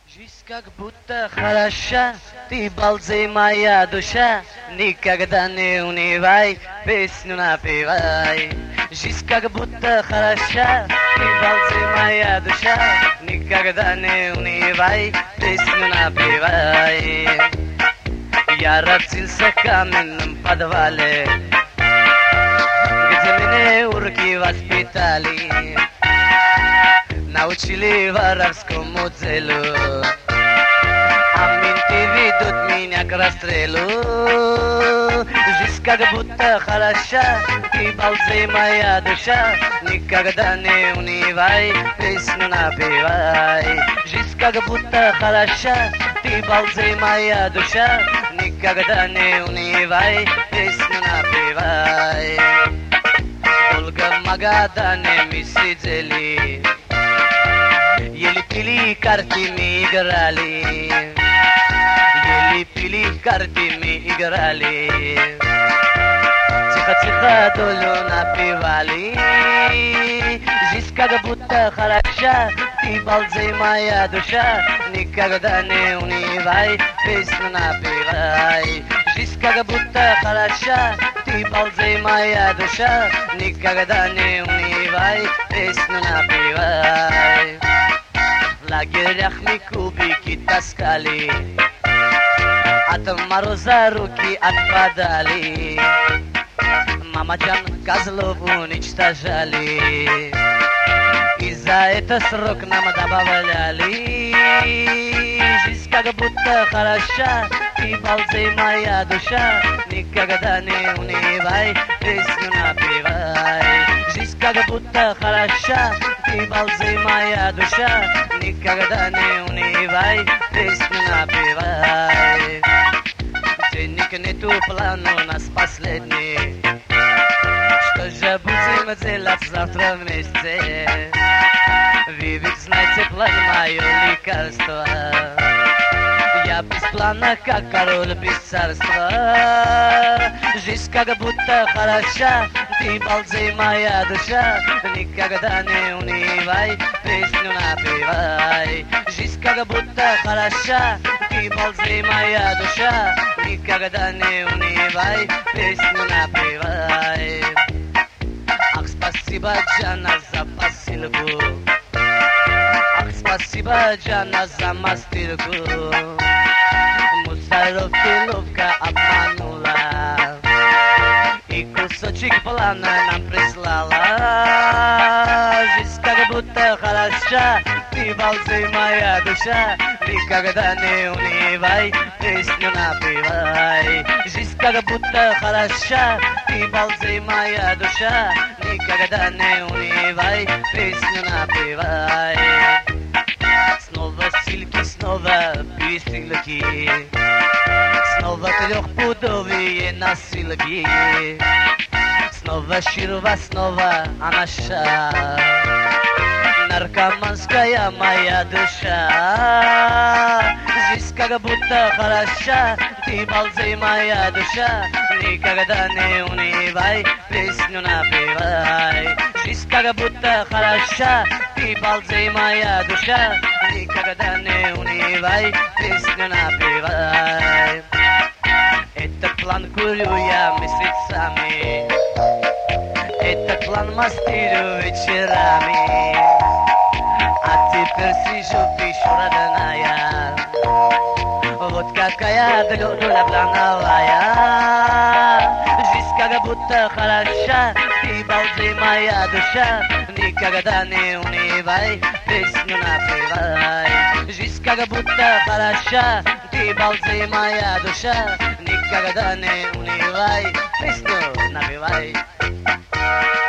Жизнь как будто хороша, ты балдей моя душа, никогда не унывай, песню напевай. Жизнь как будто хороша, ты балдей моя душа, никогда не унывай, песню напевай. Я родился в каменном подвале, где меня урки воспитали. Научили воровскому делу, а менты ведут меня к расстрелу. Жизнь как будто хороша, ты балдей моя душа, никогда не унывай, песню напевай. Жизнь как будто хороша, ты балдей моя душа, никогда не унывай, песню напевай. Долго в Магадане мы сидели, ели пили, карты мы играли. Ели пили, карты мы играли. Тихо-тихо долю напевали. Жизнь как будто хороша, ты балдей моя душа, никогда не унывай, песню напевай. Жизнь как будто хороша, ты балдей моя душа, никогда не унывай, песню напевай. В лагерях мы кубики таскали, от мороза руки отпадали. Мамаджан козлов уничтожали, и за это срок нам добавляли. Жизнь как будто хороша, ты балдей моя душа, никогда не унывай, песню напевай. Жизнь как будто хороша, ты балдей моя душа, никогда не унывай, песню напевай. Денег нету, план у нас последний, что же будем делать завтра вместе? Вы ведь знаете план, мое лекарство. Я без плана, как король без царства. Жизнь как будто хороша, ты балдей моя душа, никогда не унывай, песню напевай. Жизнь как будто хороша, ты балдей моя душа, никогда не унывай, песню напевай. Ах, спасибо, Джана, за посылку. Ах, спасибо, Джана, за мастырку. Мусоров ты ловко обманула, и кусочек плана нам прислала. Жизнь как будто хороша, ты балдей моя душа, никогда не унывай, песню напевай. Жизнь как будто хороша, ты балдей моя душа, никогда не унывай, песню напевай. Снова силки, снова бистрилки, снова трехпудовые носилки. Снова ширва, снова анаша, наркоманская моя душа. Жизнь как будто хороша, ты балдей моя душа, никогда не унывай, песню напевай. Жизнь как будто хороша, ты балдей моя душа, никогда не унывай, песню напевай. Этот план курю я месяцами, этот план мастерю вечерами, а теперь сижу, пишу, родная. Вот какая доля плановая. Жизнь как будто хороша, ты балдей моя душа, никогда не унывай, песню напевай. Жизнь как будто хороша, ты балдей моя душа, никогда не унывай, песню напевай.